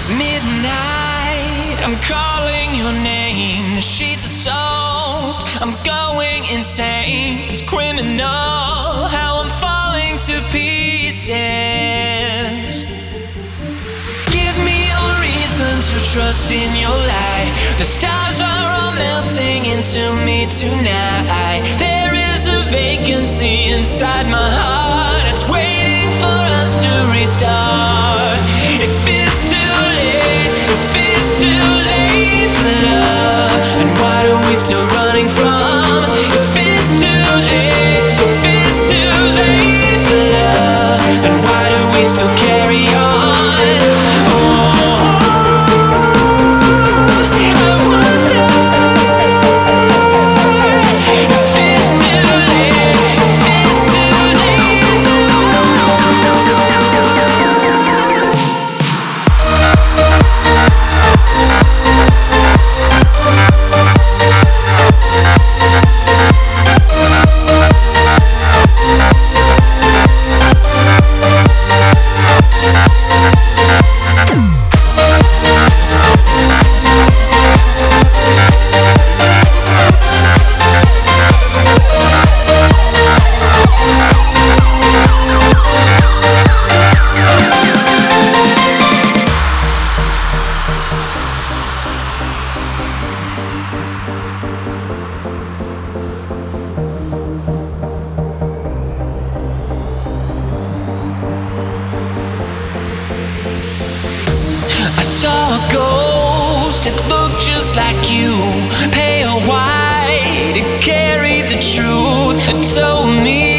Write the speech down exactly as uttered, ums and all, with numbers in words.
Midnight, I'm calling your name. The sheets are soaked, I'm going insane. It's criminal how I'm falling to pieces. Give me a reason to trust in your light. The stars are all melting into me tonight. There is a vacancy inside my heart. It's waiting for us to restart. If it's too late, if it's too late for love, and what are we still running from? If it's too late, if it's too late for love, then why do we still carry on? I saw a ghost that looked just like you, pale white, it carried the truth and told me